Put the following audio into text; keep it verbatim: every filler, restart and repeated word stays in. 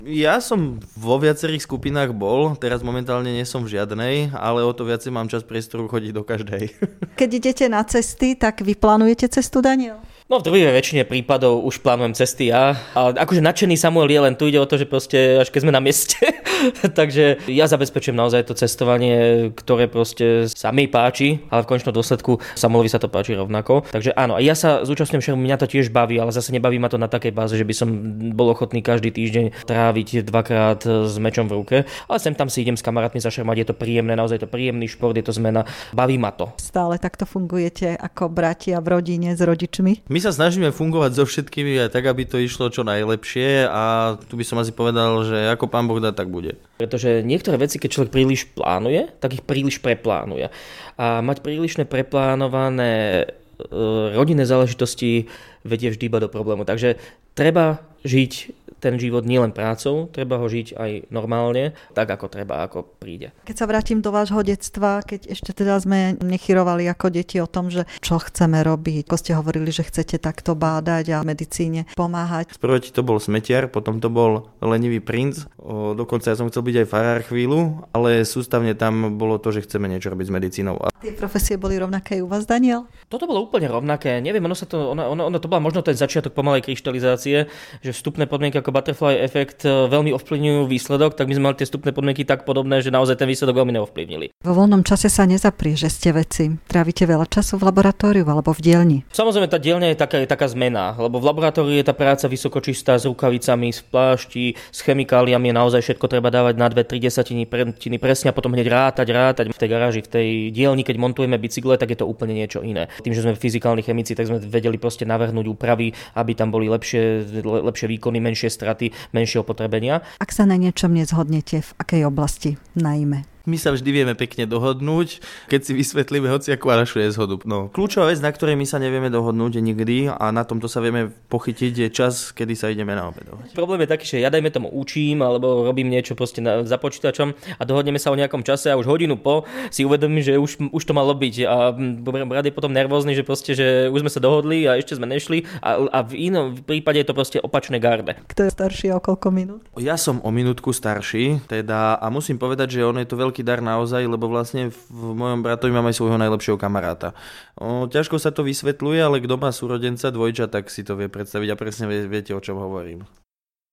Ja som vo viacerých skupinách bol, teraz momentálne nie som v žiadnej, ale o to viacej mám čas priestoru chodiť do každej. Keď idete na cesty, tak vy plánujete cestu, Daniel? No v druhej väčšine prípadov už plánujem cesty ja. Ale akože nadšený Samuel je, len tu ide o to, že proste až keď sme na mieste. Takže ja zabezpečujem naozaj to cestovanie, ktoré proste sa mi páči, ale v konečnom dôsledku Samuelovi sa to páči rovnako. Takže áno, ja sa zúčastňujem, že mňa to tiež baví, ale zase nebaví ma to na takej báze, že by som bol ochotný každý týždeň tráviť dvakrát s mečom v ruke. Ale sem tam si idem s kamarátmi zašarmať, je to príjemné, naozaj je to príjemný šport, je to zmena, baví ma to. Stále takto fungujete ako bratia v rodine s rodičmi? My sa snažíme fungovať so všetkými aj tak, aby to išlo čo najlepšie a tu by som asi povedal, že ako pán Boh dá, tak bude. Pretože niektoré veci, keď človek príliš plánuje, tak ich príliš preplánuje. A mať prílišne preplánované e, rodinné záležitosti vedie vždy iba do problému. Takže treba žiť ten život nielen prácou, treba ho žiť aj normálne, tak ako treba, ako príde. Keď sa vrátim do vášho detstva, keď ešte teda sme nechyrovali ako deti o tom, že čo chceme robiť, ako ste hovorili, že chcete takto bádať a medicíne pomáhať. Sprvoti to bol smetiar, potom to bol lenivý princ, o, dokonca ja som chcel byť aj farár chvíľu, ale sústavne tam bolo to, že chceme niečo robiť s medicínou. Tie profesie boli rovnaké u vás, Daniel? Toto bolo úplne rovnaké, neviem, ono, sa to, ono, ono, ono to bola možno ten začiatok pomalej kryštalizácie, že vstupné podmienky ako butterfly efekt veľmi ovplyvňujú výsledok, tak my sme mali tie vstupné podmienky tak podobné, že naozaj ten výsledok veľmi neovplyvnili. Vo voľnom čase sa nezaprie, že ste vedci. Trávite veľa času v laboratóriu alebo v dielni? Samozrejme, tá dielňa je taká, je taká zmena, lebo v laboratóriu je tá práca vysokočistá s rukavicami, s plášti, s chemikáliami, naozaj všetko treba dávať na dve tri desatiny pretiny presne a potom hneď rátať, rátať. V tej garáži, v tej dielni, keď montujeme bicykle, tak je to úplne niečo iné. Tým, že sme fyzikálni chemici, tak sme vedeli proste navrhnúť úpravy, aby tam boli lepšie, lepšie výkony, menšie straty, menšie opotrebenia. Ak sa na niečom nezhodnete, v akej oblasti najmä? My sa vždy vieme pekne dohodnúť, keď si vysvetlíme hociakú a našu nezhodu. No, kľúčová vec, na ktorej my sa nevieme dohodnúť nikdy a na tomto sa vieme pochytiť, je čas, kedy sa ideme naobedovať. Problém je taký, že ja dajme tomu učím alebo robím niečo proste na, za počítačom a dohodneme sa o nejakom čase a už hodinu po si uvedomím, že už, už to malo byť a brat je potom nervózny, že proste, že už sme sa dohodli a ešte sme nešli a, a v inom prípade je to proste opačné garde. Kto je starší o koľko minút? Ja som o minútku starší, teda a musím povedať, že ono je to veľký dar naozaj, lebo vlastne v mojom bratovi mám aj svojho najlepšieho kamaráta. O, ťažko sa to vysvetľuje, ale kto má súrodenca dvojča, tak si to vie predstaviť a presne vie, viete, o čom hovorím.